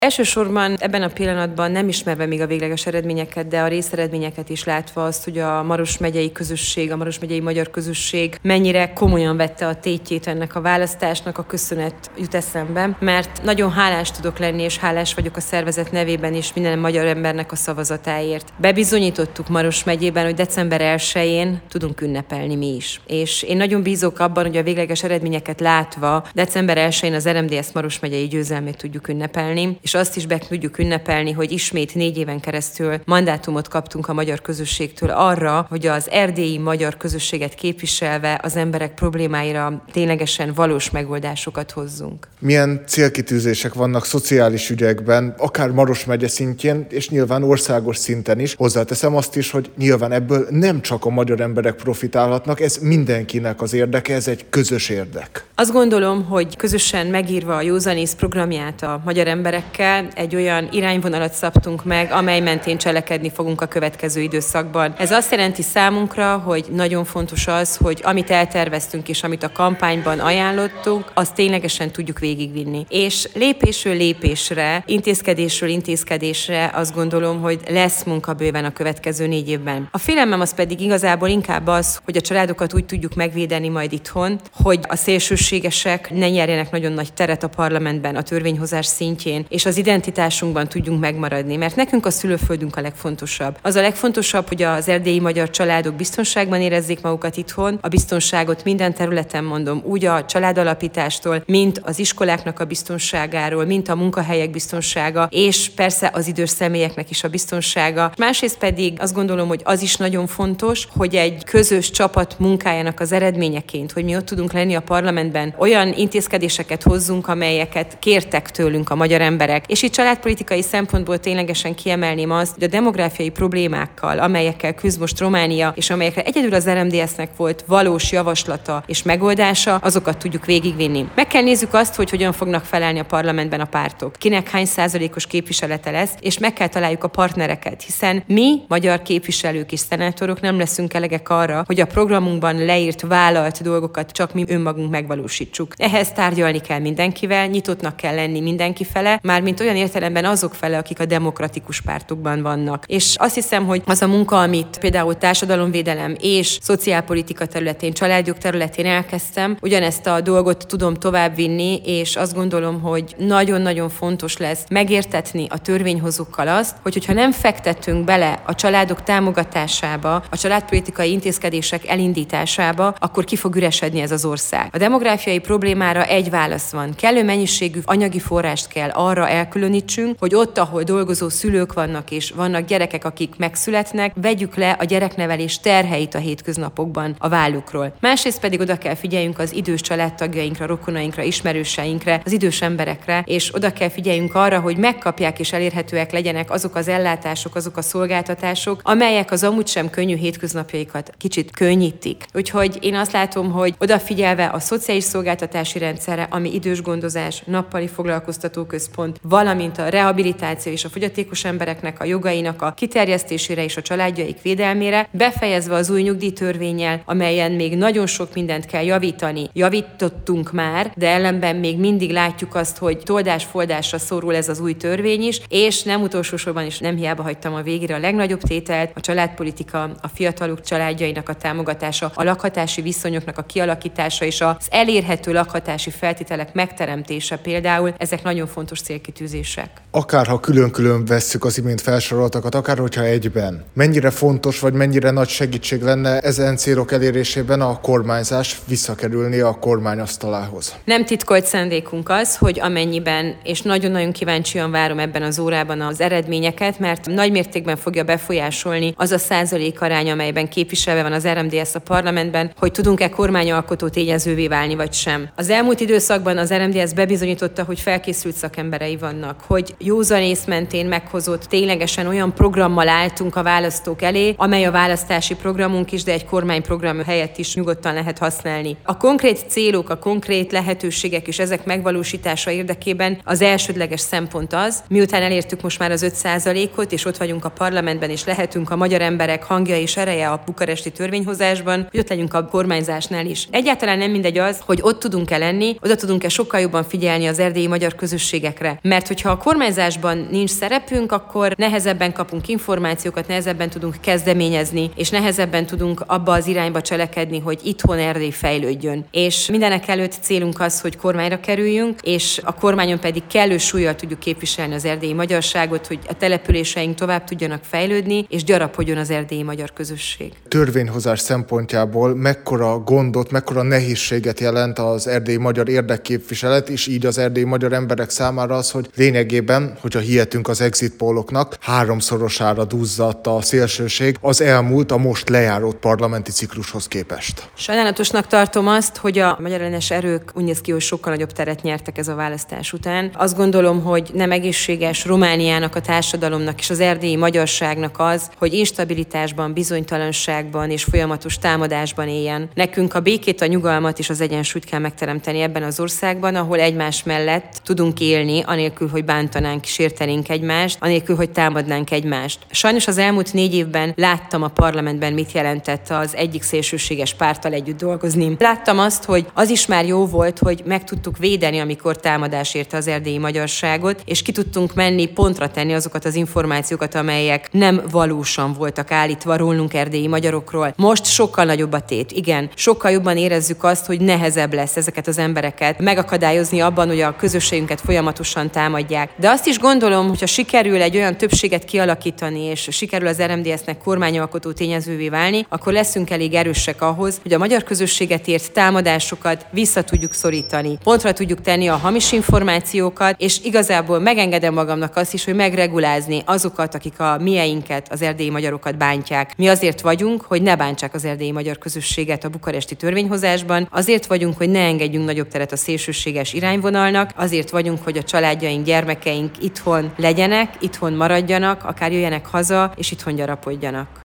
Elsősorban ebben a pillanatban nem ismerve még a végleges eredményeket, de a részeredményeket is látva azt, hogy a Maros megyei közösség, a Maros megyei magyar közösség mennyire komolyan vette a tétjét ennek a választásnak, a köszönet jut eszembe, mert nagyon hálás tudok lenni, és hálás vagyok a szervezet nevében is minden magyar embernek a szavazatáért. Bebizonyítottuk Maros megyében, hogy december 1-én tudunk ünnepelni mi is. És én nagyon bízok abban, hogy a végleges eredményeket látva december 1-én az RMDSZ Maros megyei győzelmét tudjuk ünnepelni, és azt is be tudjuk ünnepelni, hogy ismét 4 éven keresztül mandátumot kaptunk a magyar közösségtől arra, hogy az erdélyi magyar közösséget képviselve az emberek problémáira ténylegesen valós megoldásokat hozzunk. Milyen célkitűzések vannak szociális ügyekben, akár Maros megye szintjén, és nyilván országos szinten is? Hozzáteszem azt is, hogy nyilván ebből nem csak a magyar emberek profitálhatnak, ez mindenkinek az érdeke, ez egy közös érdek. Azt gondolom, hogy közösen megírva a Józanész programját a magyar emberekkel, egy olyan irányvonalat szabtunk meg, amely mentén cselekedni fogunk a következő időszakban. Ez azt jelenti számunkra, hogy nagyon fontos az, hogy amit elterveztünk és amit a kampányban ajánlottunk, azt ténylegesen tudjuk végigvinni. És lépésről lépésre, intézkedésről intézkedésre azt gondolom, hogy lesz munka bőven a következő 4 évben. A félelmem az pedig igazából inkább az, hogy a családokat úgy tudjuk megvédeni majd itthon, hogy a szélsőségesek ne nyerjenek nagyon nagy teret a parlamentben, a törvényhozás szintjén, és az identitásunkban tudjunk megmaradni, mert nekünk a szülőföldünk a legfontosabb. Az a legfontosabb, hogy az erdélyi magyar családok biztonságban érezzék magukat itthon, a biztonságot minden területen mondom, úgy a családalapítástól, mint az iskoláknak a biztonságáról, mint a munkahelyek biztonsága, és persze az idős személyeknek is a biztonsága. Másrészt pedig azt gondolom, hogy az is nagyon fontos, hogy egy közös csapat munkájának az eredményeként, hogy mi ott tudunk lenni a parlamentben, olyan intézkedéseket hozzunk, amelyeket kértek tőlünk a magyar emberek. És itt családpolitikai szempontból ténylegesen kiemelném azt, hogy a demográfiai problémákkal, amelyekkel küzd most Románia, és amelyekre egyedül az RMDSZ-nek volt valós javaslata és megoldása, azokat tudjuk végigvinni. Meg kell nézzük azt, hogy hogyan fognak felállni a parlamentben a pártok, kinek hány százalékos képviselete lesz, és meg kell találjuk a partnereket, hiszen mi, magyar képviselők és szenátorok nem leszünk elegek arra, hogy a programunkban leírt, vállalt dolgokat csak mi önmagunk megvalósítsuk. Ehhez tárgyalni kell mindenkivel, nyitottnak kell lenni mindenki fele, mármint olyan értelemben azok fele, akik a demokratikus pártokban vannak. És azt hiszem, hogy az a munka, amit például társadalomvédelem és szociálpolitika területén, családjog területén elkezdtem, ugyanezt a dolgot tudom továbbvinni, és azt gondolom, hogy nagyon-nagyon fontos lesz megértetni a törvényhozókkal azt, hogyha nem fektetünk bele a családok támogatásába, a családpolitikai intézkedések elindításába, akkor ki fog üresedni ez az ország. A demográfiai problémára egy válasz van. Kellő mennyiségű anyagi forrást kell arra elkülönítsünk, hogy ott, ahol dolgozó szülők vannak és vannak gyerekek, akik megszületnek, vegyük le a gyereknevelés terheit a hétköznapokban a vállukról. Másrészt pedig oda kell figyeljünk az idős családtagjainkra, rokonainkra, ismerőseinkre, az idős emberekre, és oda kell figyeljünk arra, hogy megkapják és elérhetőek legyenek azok az ellátások, azok a szolgáltatások, amelyek az amúgy sem könnyű hétköznapjaikat kicsit könnyítik. Úgyhogy én azt látom, hogy odafigyelve a szociális szolgáltatási rendszerre, ami idősgondozás, nappali foglalkoztatóközpont, valamint a rehabilitáció és a fogyatékos embereknek a jogainak a kiterjesztésére és a családjaik védelmére, befejezve az új nyugdíjtörvénnyel, amelyen még nagyon sok mindent kell javítani. Javítottunk már, de ellenben még mindig látjuk azt, hogy toldás-foldásra szorul ez az új törvény is, és nem utolsó sorban is nem hiába hagytam a végére a legnagyobb tételt, a családpolitika, a fiatalok családjainak a támogatása, a lakhatási viszonyoknak a kialakítása és az elérhető lakhatási feltételek megteremtése például, ezek nagyon fontos célkitűzések. Akárha külön-külön vesszük az imént felsoroltakat, akár hogyha egyben. Mennyire fontos, vagy mennyire nagy segítség lenne ezen célok elérésében a kormányzás visszakerülni a kormányasztalához? Nem titkolt szándékunk az, hogy amennyiben, és nagyon-nagyon kíváncsian várom ebben az órában az eredményeket, mert nagy mértékben fogja befolyásolni az a százalékarány, amelyben képviselve van az RMDSZ a parlamentben, hogy tudunk-e kormányalkotó tényezővé válni, vagy sem. Az elmúlt időszakban az RMDSZ bebizonyította, hogy felkészült szakemberei vannak, hogy józanész mentén meghozott ténylegesen olyan programmal álltunk a választók elé, amely a választási programunk is, de egy kormányprogram helyett is nyugodtan lehet használni. A konkrét célok, a konkrét lehetőségek és ezek megvalósítása érdekében az elsődleges szempont az, miután elértük most már az 5%-ot, és ott vagyunk a parlamentben, és lehetünk a magyar emberek hangja és ereje a bukaresti törvényhozásban, hogy ott legyünk a kormányzásnál is. Egyáltalán nem mindegy az, hogy ott tudunk-e lenni, oda tudunk-e sokkal jobban figyelni az erdélyi magyar közösségekre, mert hogyha a kormányzásban nincs szerepünk, akkor nehezebben kapunk információkat, nehezebben tudunk kezdeményezni, és nehezebben tudunk abba az irányba cselekedni, hogy itthon Erdély fejlődjön. És mindenek előtt célunk az, hogy kormányra kerüljünk, és a kormányon pedig kellő súllyal tudjuk képviselni az erdélyi magyarságot, hogy a településeink tovább tudjanak fejlődni, és gyarapodjon az erdélyi magyar közösség. Törvényhozás szempontjából mekkora gondot, mekkora nehézséget jelent az erdélyi magyar érdekképviselet, és így az erdélyi magyar emberek számára az, hogy lényegében, hogyha hihetünk az exit polloknak, 3-szorosára duzzadt a szélsőség az elmúlt, a most lejáró parlamenti ciklushoz képest. Sajnálatosnak tartom azt, hogy a magyarellenes erők úgy néz ki, hogy sokkal nagyobb teret nyertek ez a választás után. Azt gondolom, hogy nem egészséges Romániának, a társadalomnak és az erdélyi magyarságnak az, hogy instabilitásban, bizonytalanságban és folyamatos támadásban éljen. Nekünk a békét, a nyugalmat és az egyensúlyt kell megteremteni ebben az országban, ahol egymás mellett tudunk élni, anélkül, hogy bántanánk, sértenénk egymást, anélkül, hogy támadnánk egymást. Sajnos az elmúlt 4 évben láttam a parlamentben, mit jelentett az egyik szélsőséges párttal együtt dolgozni. Láttam azt, hogy az is már jó volt, hogy meg tudtuk védeni, amikor támadás érte az erdélyi magyarságot, és ki tudtunk menni, pontra tenni azokat az információkat, amelyek nem valósan voltak állítva rólunk erdélyi magyarokról. Most sokkal nagyobb a tét, igen. Sokkal jobban érezzük azt, hogy nehezebb lesz ezeket az embereket megakadályozni abban, hogy a közösségünket folyamatosan támadják. De azt is gondolom, hogyha sikerül egy olyan többséget kialakítani, és sikerül az RMDSZ-nek kormányalkotó tényezővé válni, akkor leszünk elég erősek ahhoz, hogy a magyar közösséget ért támadásokat vissza tudjuk szorítani. Pontra tudjuk tenni a hamis információkat, és igazából megengedem magamnak azt is, hogy megregulázni azokat, akik a mieinket, az erdélyi magyarokat bántják. Mi azért vagyunk, hogy ne bántsák az erdélyi magyar közösséget a bukaresti törvényhozásban, azért vagyunk, hogy ne engedjünk nagyobb teret a szélsőséges irányvonalnak, azért vagyunk, hogy a családjaink, gyermekeink itthon legyenek, itthon maradjanak, akár jöjjenek haza, és itthon gyarapodjanak.